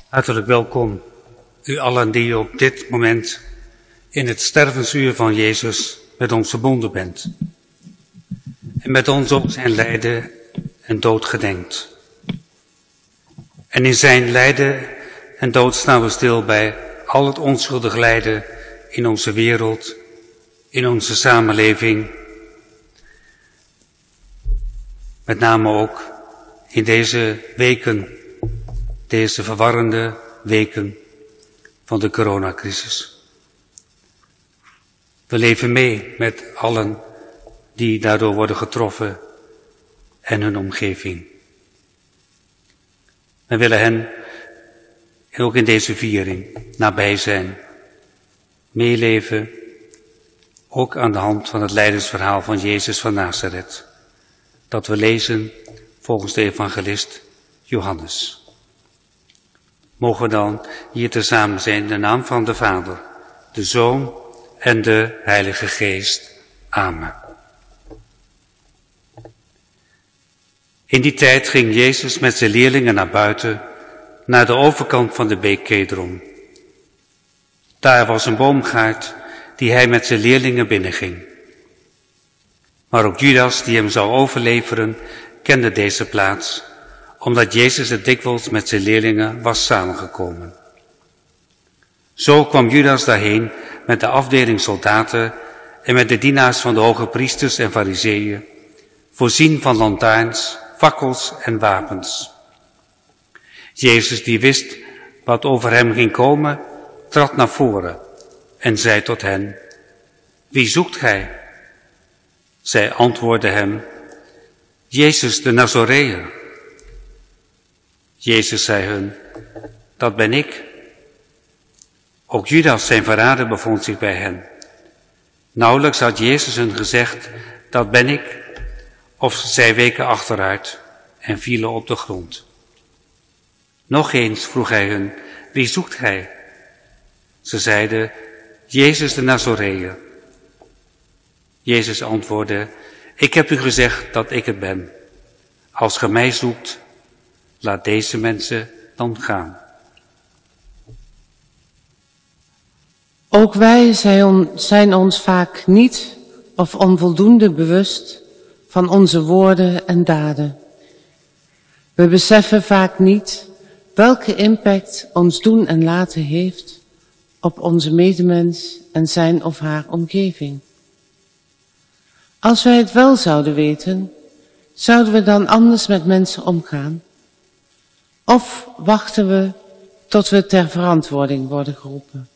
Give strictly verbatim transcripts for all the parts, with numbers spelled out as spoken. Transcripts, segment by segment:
Hartelijk welkom, u allen die op dit moment in het stervensuur van Jezus met ons verbonden bent. En met ons op zijn lijden en dood gedenkt. En in zijn lijden en dood staan we stil bij al het onschuldig lijden in onze wereld, in onze samenleving. Met name ook in deze weken, deze verwarrende weken van de coronacrisis. We leven mee met allen die daardoor worden getroffen en hun omgeving. We willen hen ook in deze viering nabij zijn, meeleven, ook aan de hand van het lijdensverhaal van Jezus van Nazareth, dat we lezen volgens de evangelist Johannes. Mogen we dan hier tezamen zijn in de naam van de Vader, de Zoon en de Heilige Geest. Amen. In die tijd ging Jezus met zijn leerlingen naar buiten, naar de overkant van de beek Kedron. Daar was een boomgaard die hij met zijn leerlingen binnenging. Maar ook Judas, die hem zou overleveren, kende deze plaats, omdat Jezus er dikwijls met zijn leerlingen was samengekomen. Zo kwam Judas daarheen met de afdeling soldaten en met de dienaars van de hoge priesters en fariseeën, voorzien van lantaarns, fakkels en wapens. Jezus, die wist wat over hem ging komen, trad naar voren en zei tot hen: Wie zoekt gij? Zij antwoordden hem: Jezus de Nazoreër. Jezus zei hun: Dat ben ik. Ook Judas, zijn verrader, bevond zich bij hen. Nauwelijks had Jezus hun gezegd: Dat ben ik, of zij weken achteruit en vielen op de grond. Nog eens vroeg hij hun: Wie zoekt gij? Ze zeiden: Jezus de Nazoreër. Jezus antwoordde: Ik heb u gezegd dat ik het ben. Als ge mij zoekt, laat deze mensen dan gaan. Ook wij zijn ons vaak niet of onvoldoende bewust van onze woorden en daden. We beseffen vaak niet welke impact ons doen en laten heeft op onze medemens en zijn of haar omgeving. Als wij het wel zouden weten, zouden we dan anders met mensen omgaan? Of wachten we tot we ter verantwoording worden geroepen?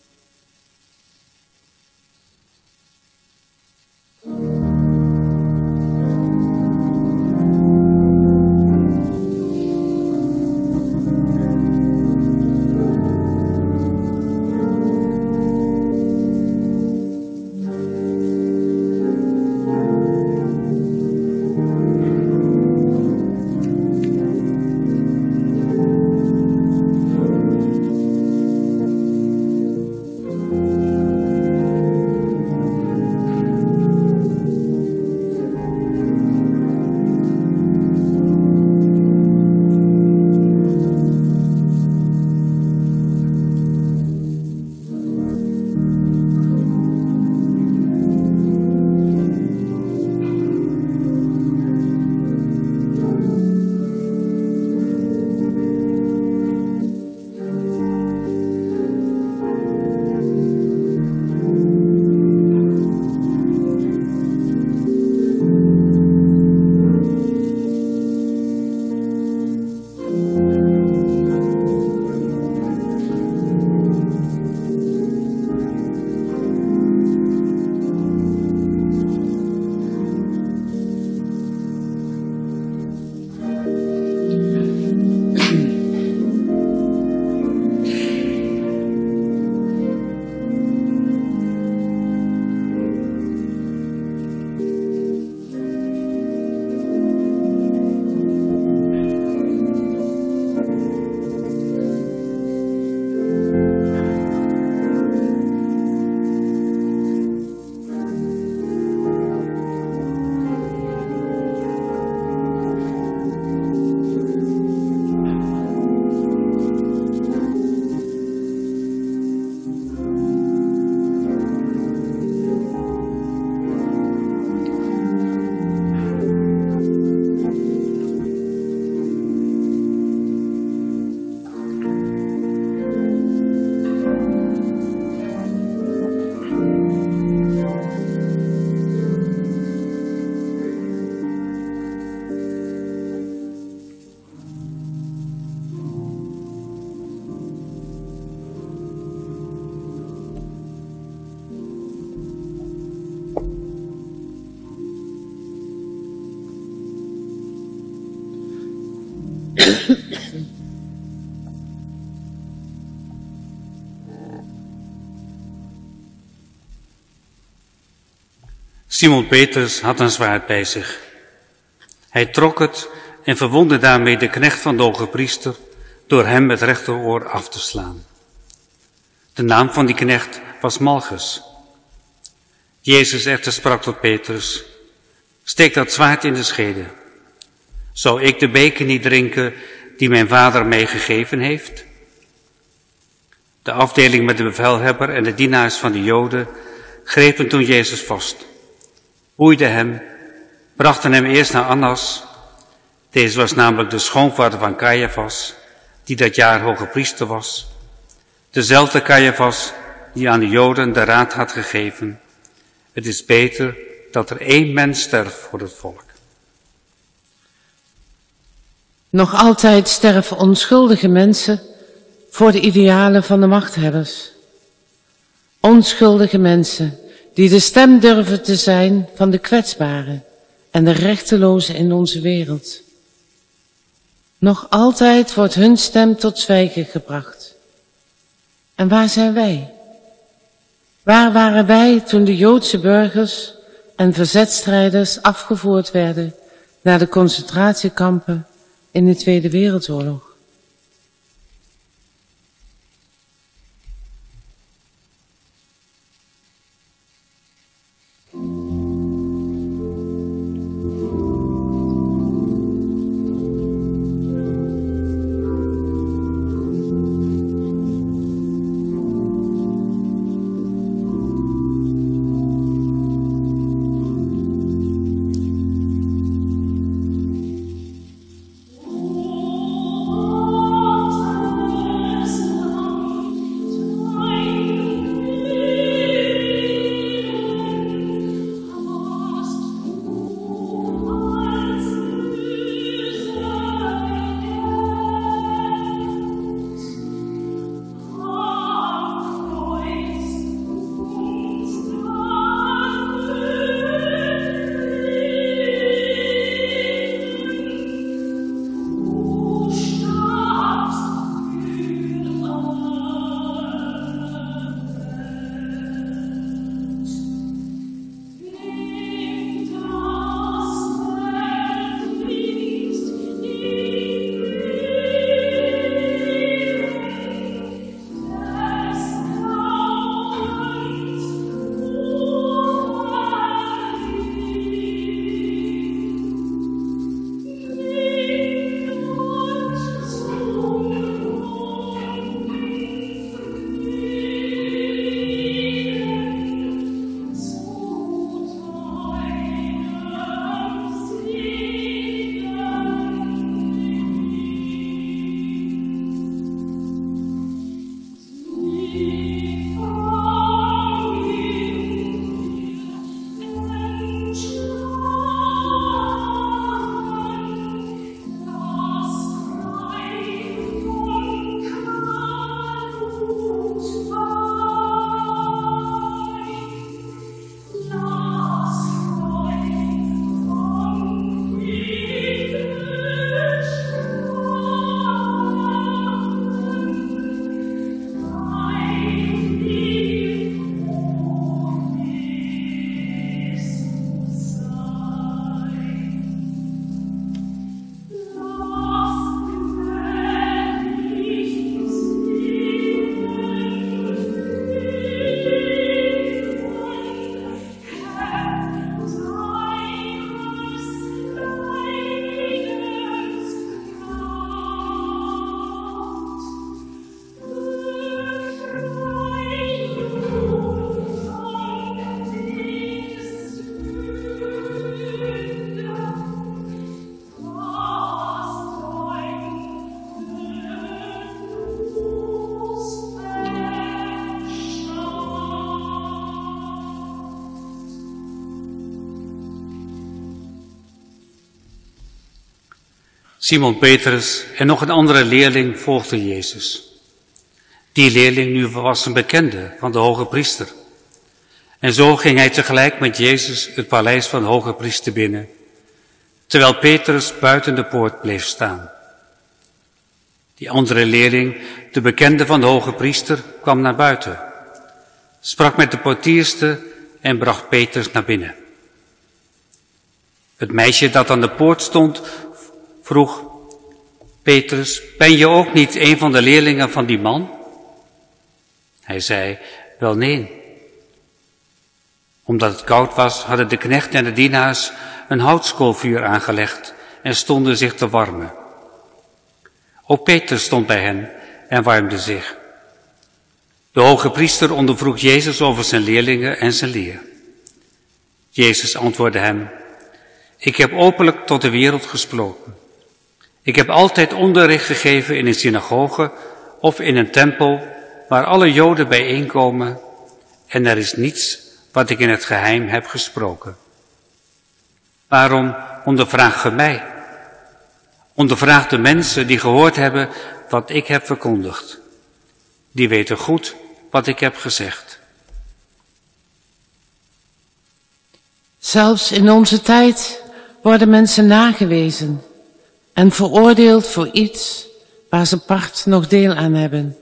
Simon Petrus had een zwaard bij zich. Hij trok het en verwondde daarmee de knecht van de hoge priester door hem het rechteroor af te slaan. De naam van die knecht was Malchus. Jezus echter sprak tot Petrus: steek dat zwaard in de schede. Zou ik de beker niet drinken die mijn vader mij gegeven heeft? De afdeling met de bevelhebber en de dienaars van de Joden grepen toen Jezus vast, boeiden hem, brachten hem eerst naar Annas. Deze was namelijk de schoonvader van Caiaphas, die dat jaar hoge priester was. Dezelfde Caiaphas die aan de Joden de raad had gegeven: het is beter dat er één mens sterft voor het volk. Nog altijd sterven onschuldige mensen voor de idealen van de machthebbers. Onschuldige mensen die de stem durven te zijn van de kwetsbaren en de rechtelozen in onze wereld. Nog altijd wordt hun stem tot zwijgen gebracht. En waar zijn wij? Waar waren wij toen de Joodse burgers en verzetstrijders afgevoerd werden naar de concentratiekampen in de Tweede Wereldoorlog? Simon Petrus en nog een andere leerling volgden Jezus. Die leerling nu was een bekende van de hoge priester. En zo ging hij tegelijk met Jezus het paleis van de hoge priester binnen, terwijl Petrus buiten de poort bleef staan. Die andere leerling, de bekende van de hoge priester, kwam naar buiten, sprak met de portierster en bracht Petrus naar binnen. Het meisje dat aan de poort stond, vroeg: Petrus, ben je ook niet een van de leerlingen van die man? Hij zei: wel nee. Omdat het koud was, hadden de knecht en de dienaars een houtskoolvuur aangelegd en stonden zich te warmen. Ook Petrus stond bij hen en warmde zich. De hoge priester ondervroeg Jezus over zijn leerlingen en zijn leer. Jezus antwoordde hem: ik heb openlijk tot de wereld gesproken. Ik heb altijd onderricht gegeven in een synagoge of in een tempel waar alle Joden bijeenkomen, en er is niets wat ik in het geheim heb gesproken. Waarom ondervraag je mij? Ondervraag de mensen die gehoord hebben wat ik heb verkondigd. Die weten goed wat ik heb gezegd. Zelfs in onze tijd worden mensen nagewezen en veroordeeld voor iets waar ze part nog deel aan hebben.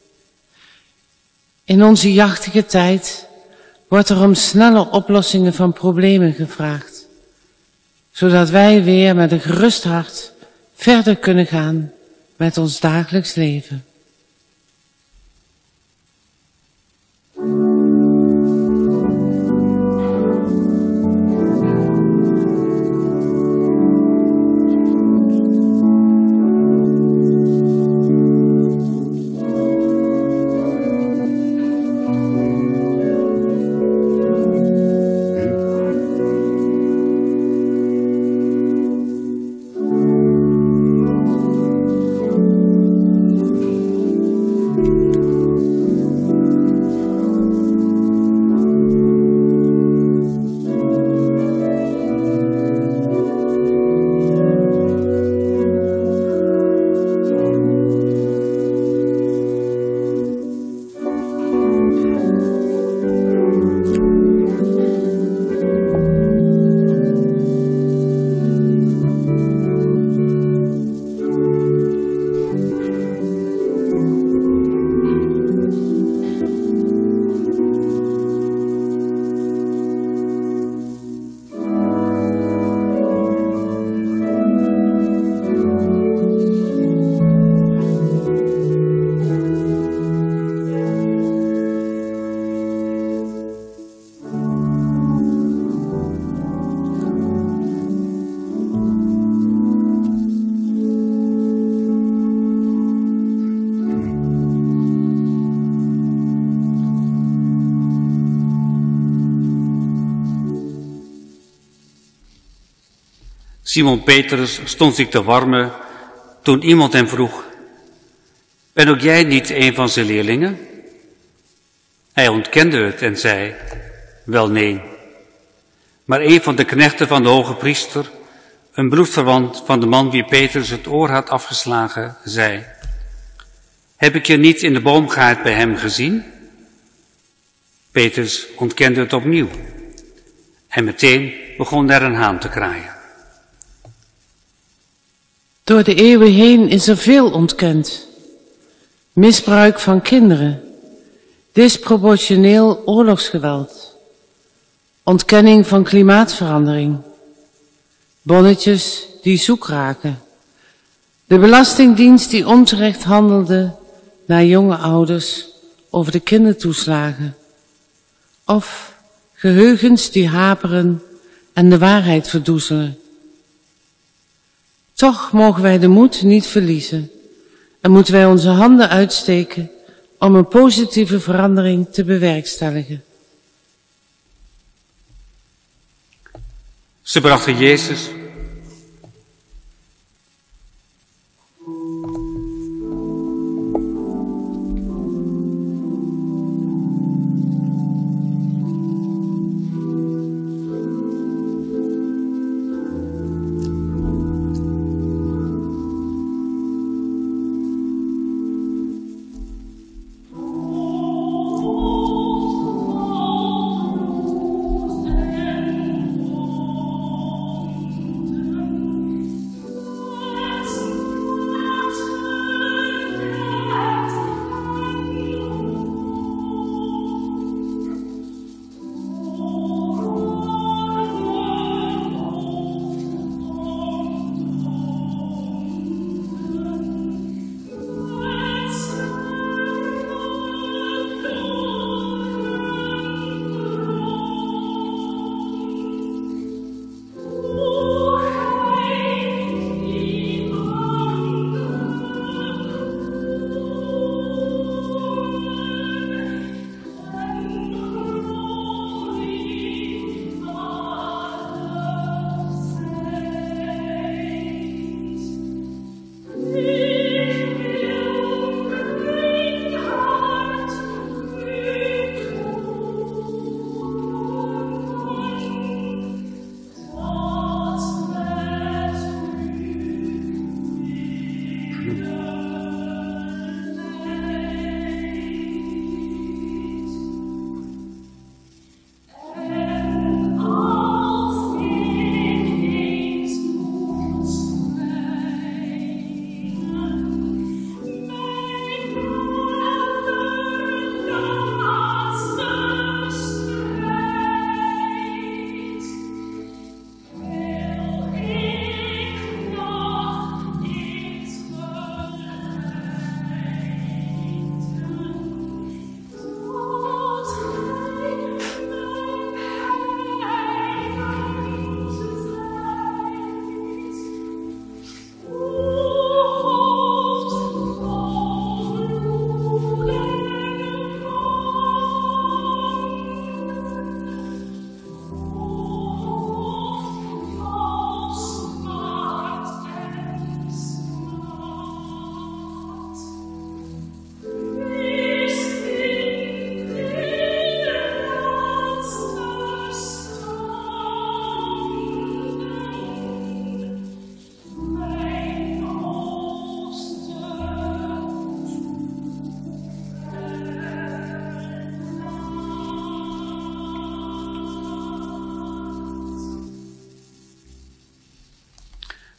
In onze jachtige tijd wordt er om snelle oplossingen van problemen gevraagd, zodat wij weer met een gerust hart verder kunnen gaan met ons dagelijks leven. Simon Petrus stond zich te warmen toen iemand hem vroeg: ben ook jij niet een van zijn leerlingen? Hij ontkende het en zei: wel nee. Maar een van de knechten van de hoge priester, een bloedverwant van de man wie Petrus het oor had afgeslagen, zei: heb ik je niet in de boomgaard bij hem gezien? Petrus ontkende het opnieuw. En meteen begon er een haan te kraaien. Door de eeuwen heen is er veel ontkend. Misbruik van kinderen, disproportioneel oorlogsgeweld, ontkenning van klimaatverandering, bonnetjes die zoek raken, de Belastingdienst die onterecht handelde naar jonge ouders over de kindertoeslagen, of geheugens die haperen en de waarheid verdoezelen. Toch mogen wij de moed niet verliezen en moeten wij onze handen uitsteken om een positieve verandering te bewerkstelligen. Ze brachten Jezus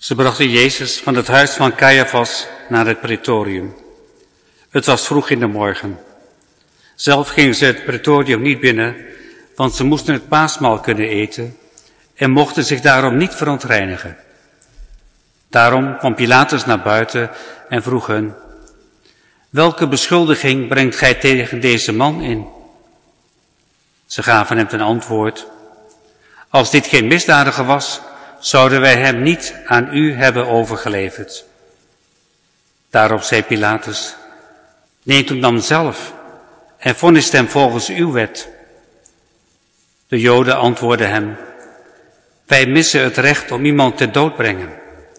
Ze brachten Jezus van het huis van Caiaphas naar het praetorium. Het was vroeg in de morgen. Zelf gingen ze het praetorium niet binnen, want ze moesten het paasmaal kunnen eten en mochten zich daarom niet verontreinigen. Daarom kwam Pilatus naar buiten en vroeg hun: welke beschuldiging brengt gij tegen deze man in? Ze gaven hem ten antwoord: als dit geen misdadiger was, zouden wij hem niet aan u hebben overgeleverd. Daarop zei Pilatus: neemt hem dan zelf en vonnist hem volgens uw wet. De Joden antwoordden hem: wij missen het recht om iemand ter dood brengen.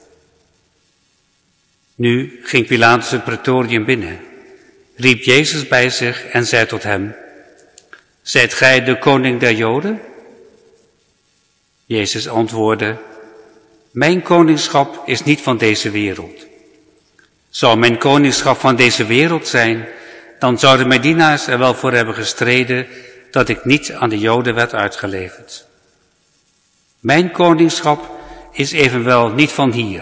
Nu ging Pilatus het praetorium binnen, riep Jezus bij zich en zei tot hem: zijt gij de koning der Joden? Jezus antwoordde: mijn koningschap is niet van deze wereld. Zou mijn koningschap van deze wereld zijn, dan zouden mijn dienaars er wel voor hebben gestreden dat ik niet aan de Joden werd uitgeleverd. Mijn koningschap is evenwel niet van hier.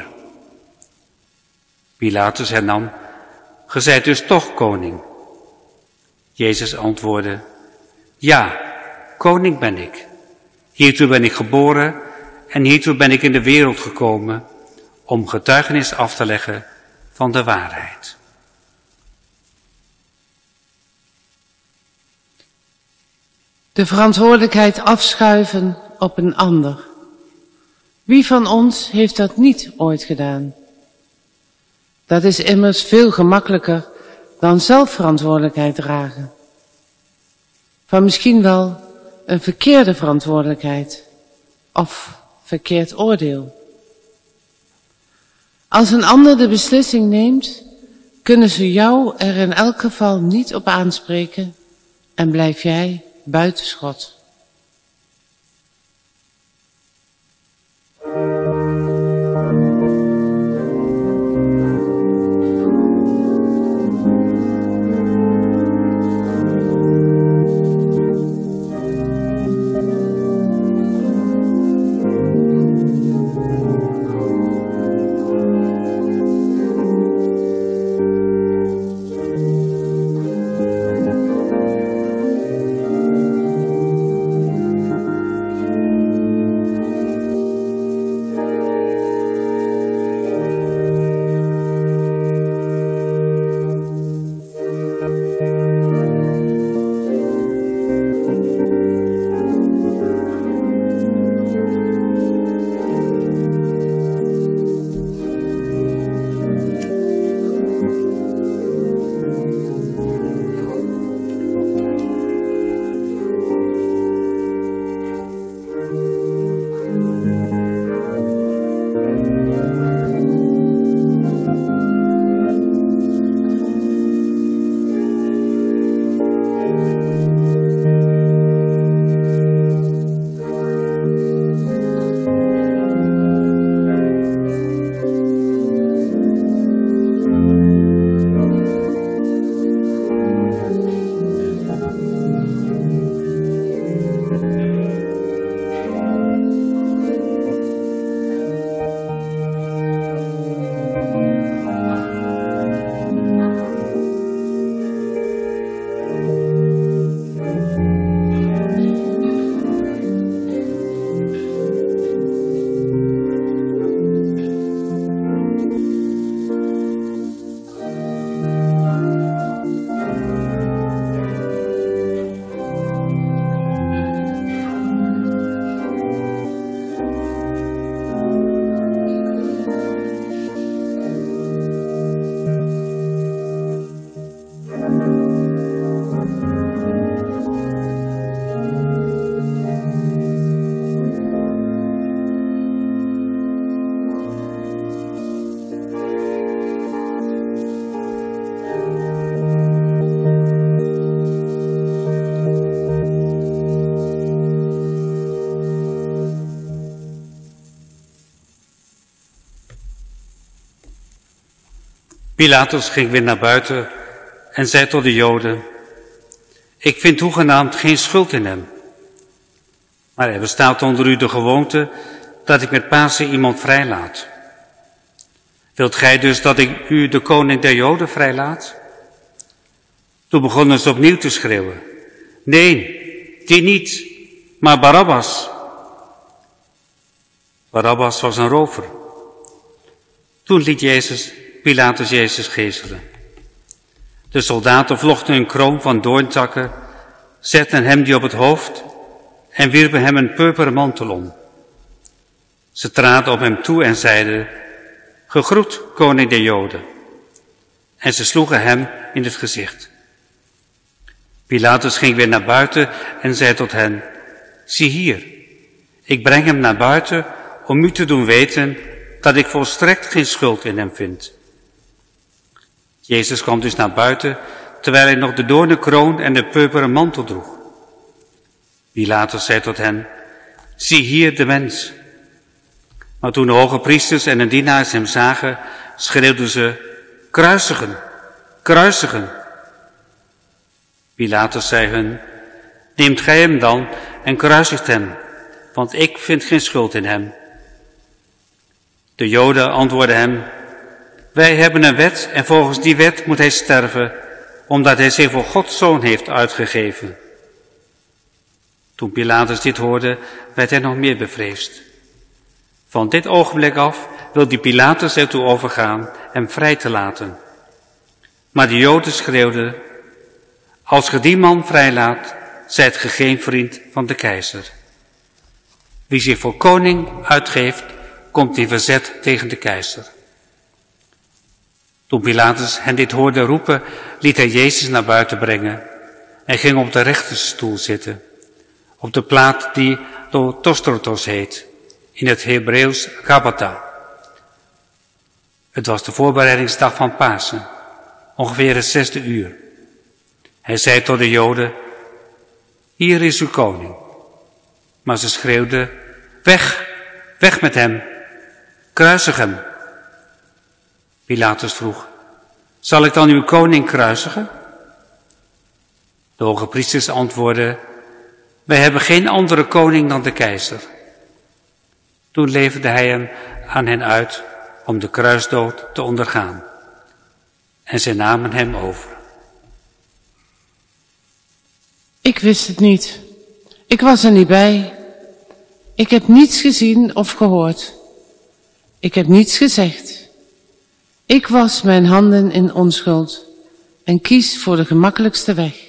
Pilatus hernam: ge zijt dus toch koning? Jezus antwoordde: ja, koning ben ik. Hiertoe ben ik geboren en hiertoe ben ik in de wereld gekomen om getuigenis af te leggen van de waarheid. De verantwoordelijkheid afschuiven op een ander. Wie van ons heeft dat niet ooit gedaan? Dat is immers veel gemakkelijker dan zelf verantwoordelijkheid dragen. Van misschien wel een verkeerde verantwoordelijkheid of verkeerd oordeel. Als een ander de beslissing neemt, kunnen ze jou er in elk geval niet op aanspreken en blijf jij buitenschot. Pilatus ging weer naar buiten en zei tot de Joden: ik vind hoegenaamd geen schuld in hem. Maar er bestaat onder u de gewoonte dat ik met Pasen iemand vrijlaat. Wilt gij dus dat ik u de koning der Joden vrijlaat? Toen begonnen ze opnieuw te schreeuwen. Nee, die niet, maar Barabbas. Barabbas was een rover. Toen liet Jezus, Pilatus Jezus geeselen. De soldaten vlochten een kroon van doorntakken, zetten hem die op het hoofd en wierpen hem een purperen mantel om. Ze traden op hem toe en zeiden, gegroet, koning der Joden. En ze sloegen hem in het gezicht. Pilatus ging weer naar buiten en zei tot hen, zie hier, ik breng hem naar buiten om u te doen weten dat ik volstrekt geen schuld in hem vind. Jezus kwam dus naar buiten, terwijl hij nog de doornenkroon en de purperen mantel droeg. Pilatus zei tot hen, zie hier de mens. Maar toen de hoge priesters en de dienaars hem zagen, schreeuwden ze, kruisigen, kruisigen. Pilatus zei hun, neemt gij hem dan en kruisigt hem, want ik vind geen schuld in hem. De Joden antwoordden hem, wij hebben een wet en volgens die wet moet hij sterven, omdat hij zich voor Gods zoon heeft uitgegeven. Toen Pilatus dit hoorde, werd hij nog meer bevreesd. Van dit ogenblik af wilde Pilatus ertoe overgaan hem vrij te laten. Maar de Joden schreeuwden, als ge die man vrijlaat, zijt ge geen vriend van de keizer. Wie zich voor koning uitgeeft, komt in verzet tegen de keizer. Toen Pilatus hen dit hoorde roepen, liet hij Jezus naar buiten brengen en ging op de rechterstoel zitten, op de plaat die Tostrotos heet, in het Hebreeuws Gabbatha. Het was de voorbereidingsdag van Pasen, ongeveer het zesde uur. Hij zei tot de Joden, hier is uw koning. Maar ze schreeuwden, weg, weg met hem, kruisig hem. Pilatus vroeg, zal ik dan uw koning kruisigen? De hoge priesters antwoordden, wij hebben geen andere koning dan de keizer. Toen leverde hij hem aan hen uit om de kruisdood te ondergaan. En zij namen hem over. Ik wist het niet. Ik was er niet bij. Ik heb niets gezien of gehoord. Ik heb niets gezegd. Ik was mijn handen in onschuld en kies voor de gemakkelijkste weg.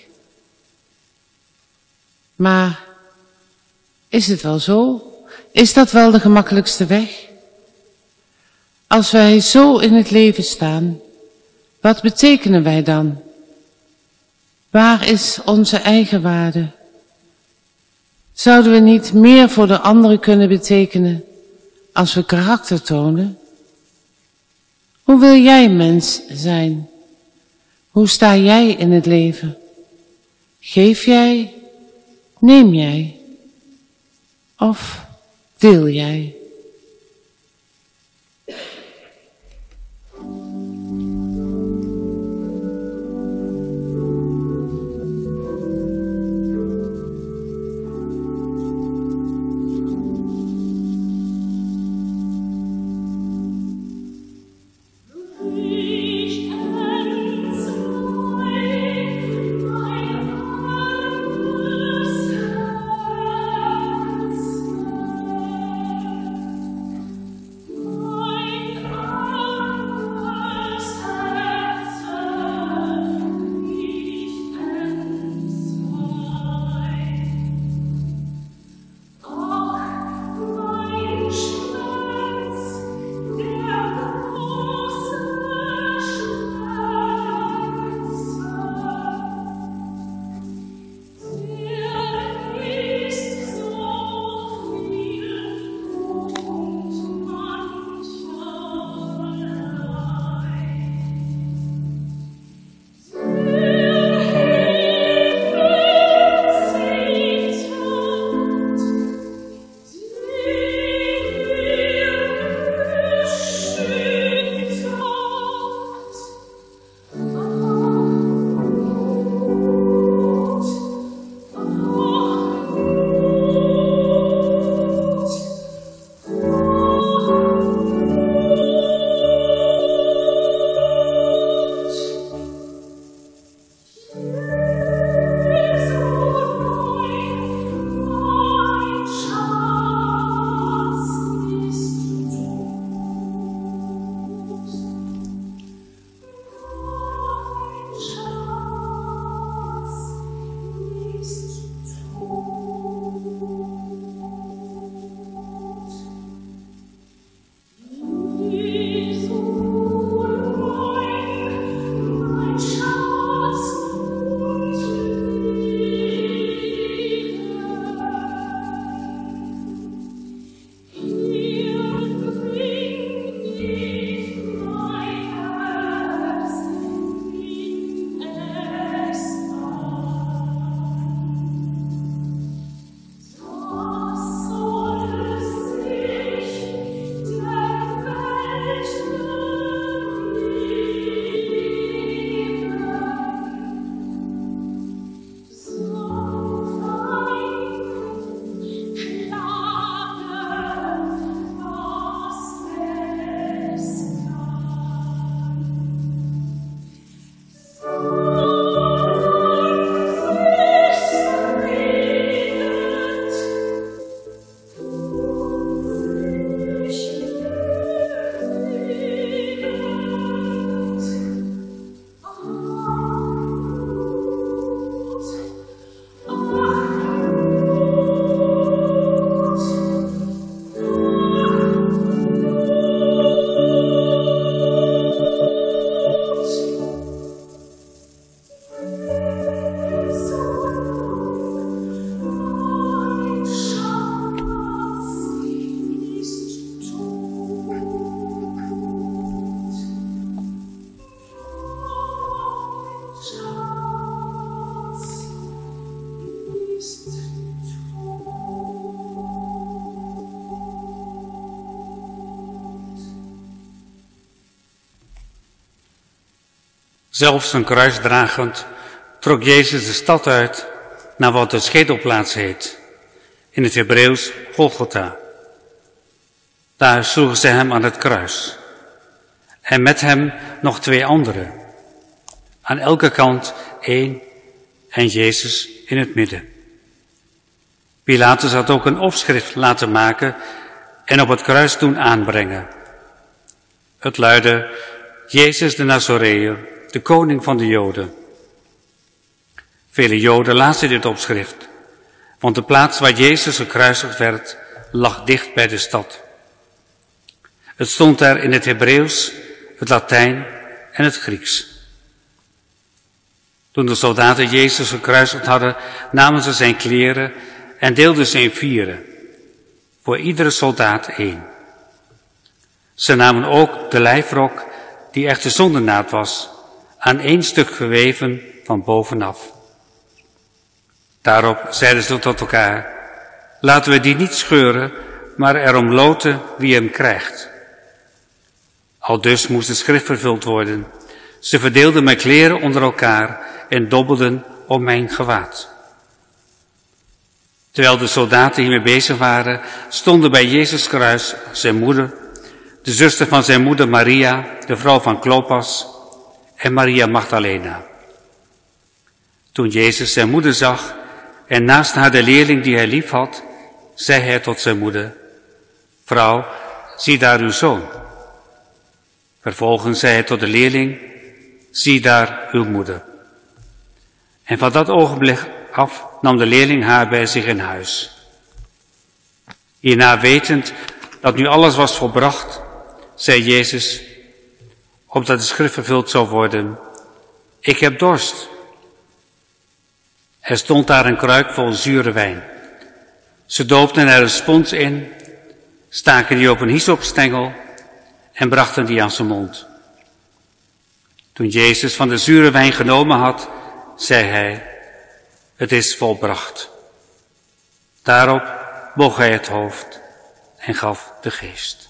Maar is het wel zo? Is dat wel de gemakkelijkste weg? Als wij zo in het leven staan, wat betekenen wij dan? Waar is onze eigen waarde? Zouden we niet meer voor de anderen kunnen betekenen als we karakter tonen? Hoe wil jij mens zijn? Hoe sta jij in het leven? Geef jij? Neem jij? Of deel jij? Zelf zijn kruis dragend trok Jezus de stad uit naar wat de schedelplaats heet, in het Hebreeuws Golgotha. Daar sloegen ze hem aan het kruis. En met hem nog twee anderen. Aan elke kant één en Jezus in het midden. Pilatus had ook een opschrift laten maken en op het kruis doen aanbrengen. Het luidde: Jezus de Nazoreër, de koning van de Joden. Vele Joden lazen dit opschrift, want de plaats waar Jezus gekruisigd werd lag dicht bij de stad. Het stond daar in het Hebreeuws, het Latijn en het Grieks. Toen de soldaten Jezus gekruisigd hadden, namen ze zijn kleren en deelden ze in vieren, voor iedere soldaat één. Ze namen ook de lijfrok, die echter zonder naad was, aan één stuk geweven van bovenaf. Daarop zeiden ze tot elkaar: laten we die niet scheuren, maar erom loten wie hem krijgt. Aldus moest de schrift vervuld worden. Ze verdeelden mijn kleren onder elkaar en dobbelden om mijn gewaad. Terwijl de soldaten hiermee bezig waren, stonden bij Jezus kruis zijn moeder, de zuster van zijn moeder Maria, de vrouw van Klopas, en Maria Magdalena. Toen Jezus zijn moeder zag en naast haar de leerling die hij lief had, zei hij tot zijn moeder: vrouw, zie daar uw zoon. Vervolgens zei hij tot de leerling: zie daar uw moeder. En van dat ogenblik af nam de leerling haar bij zich in huis. Hierna, wetend dat nu alles was volbracht, zei Jezus, opdat de schrift vervuld zou worden: ik heb dorst. Er stond daar een kruik vol zure wijn. Ze doopten er een spons in, staken die op een hyssopstengel en brachten die aan zijn mond. Toen Jezus van de zure wijn genomen had, zei hij: het is volbracht. Daarop boog hij het hoofd en gaf de geest.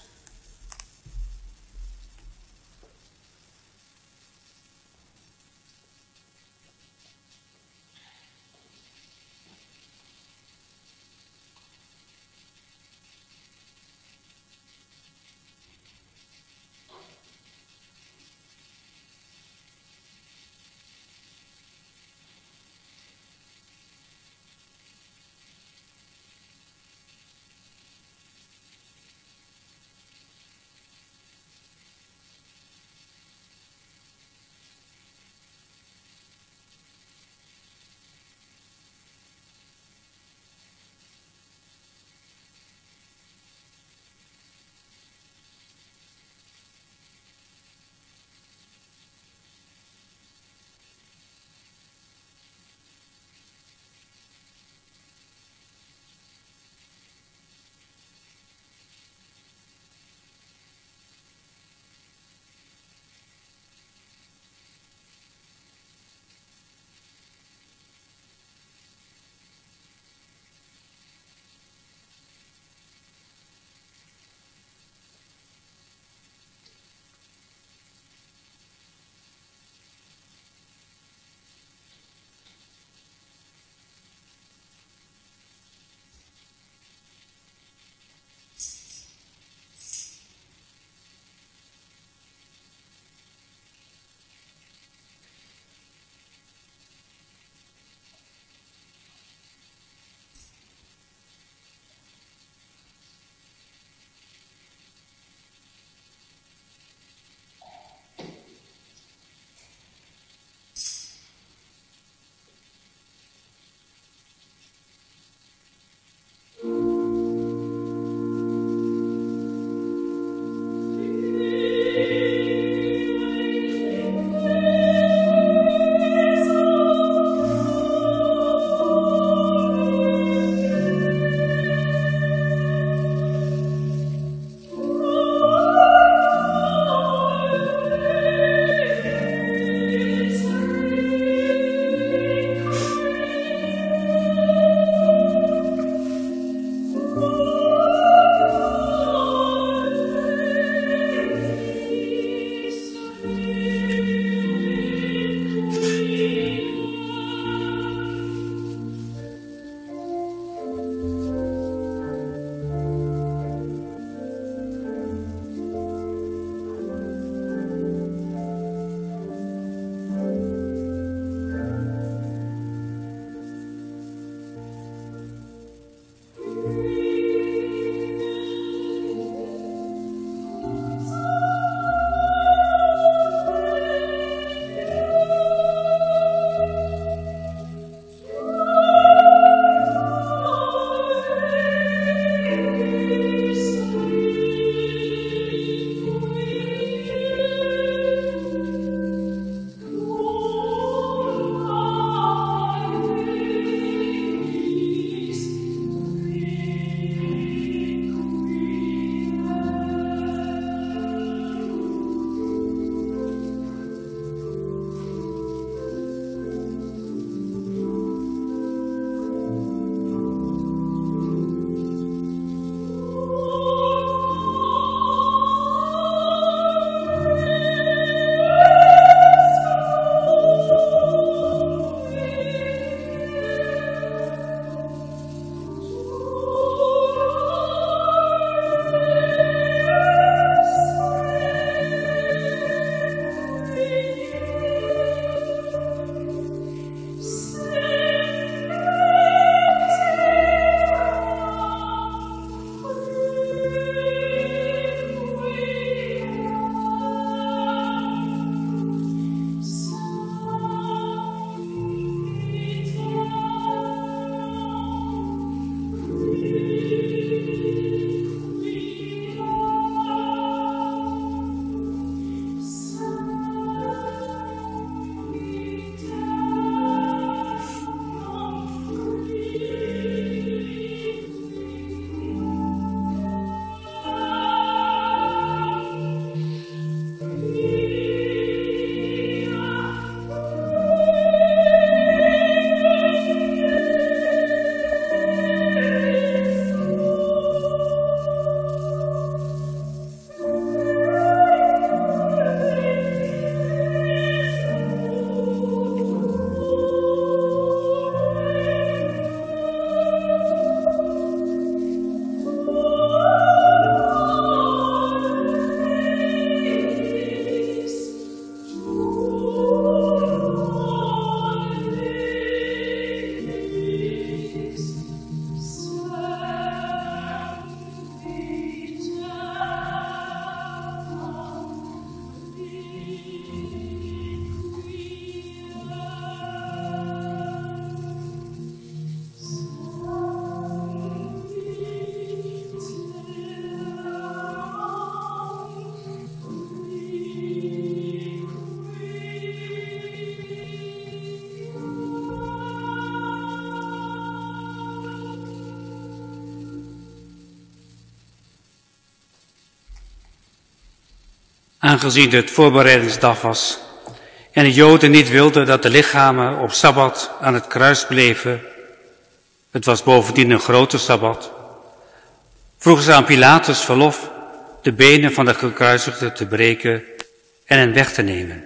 Aangezien het voorbereidingsdag was en de Joden niet wilden dat de lichamen op Sabbat aan het kruis bleven, het was bovendien een grote Sabbat, vroegen ze aan Pilatus verlof de benen van de gekruisigde te breken en hen weg te nemen.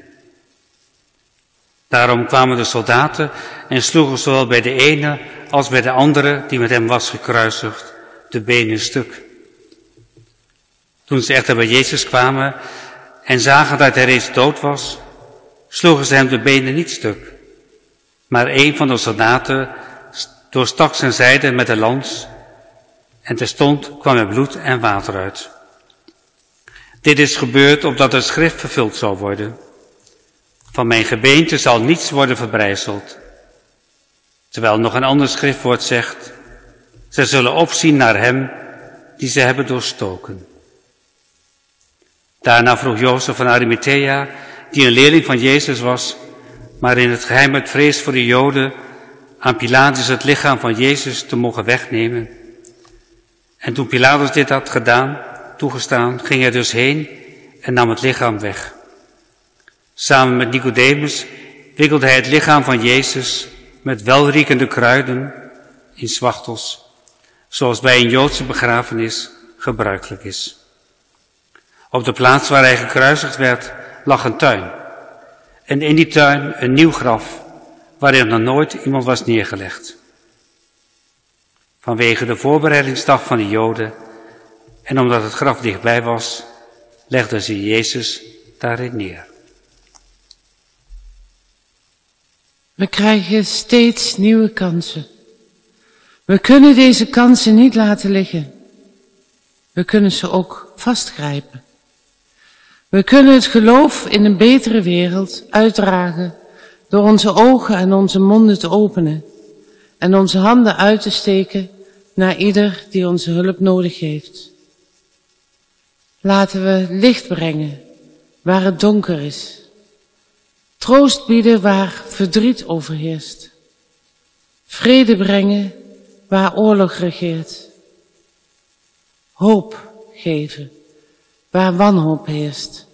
Daarom kwamen de soldaten en sloegen zowel bij de ene als bij de andere die met hem was gekruisigd de benen stuk. Toen ze echter bij Jezus kwamen en zagen dat hij reeds dood was, sloegen ze hem de benen niet stuk. Maar een van de soldaten doorstak zijn zijde met een lans en terstond kwam er bloed en water uit. Dit is gebeurd opdat de schrift vervuld zou worden. Van mijn gebeente zal niets worden verbrijzeld. Terwijl nog een ander schriftwoord zegt, zij zullen opzien naar hem die ze hebben doorstoken. Daarna vroeg Jozef van Arimathea, die een leerling van Jezus was, maar in het geheim uit vrees voor de Joden, aan Pilatus het lichaam van Jezus te mogen wegnemen. En toen Pilatus dit had gedaan, toegestaan, ging hij dus heen en nam het lichaam weg. Samen met Nicodemus wikkelde hij het lichaam van Jezus met welriekende kruiden in zwachtels, zoals bij een Joodse begrafenis gebruikelijk is. Op de plaats waar hij gekruisigd werd, lag een tuin. En in die tuin een nieuw graf, waarin nog nooit iemand was neergelegd. Vanwege de voorbereidingsdag van de Joden en omdat het graf dichtbij was, legden ze Jezus daarin neer. We krijgen steeds nieuwe kansen. We kunnen deze kansen niet laten liggen. We kunnen ze ook vastgrijpen. We kunnen het geloof in een betere wereld uitdragen door onze ogen en onze monden te openen en onze handen uit te steken naar ieder die onze hulp nodig heeft. Laten we licht brengen waar het donker is. Troost bieden waar verdriet overheerst. Vrede brengen waar oorlog regeert. Hoop geven waar wanhoop heerst.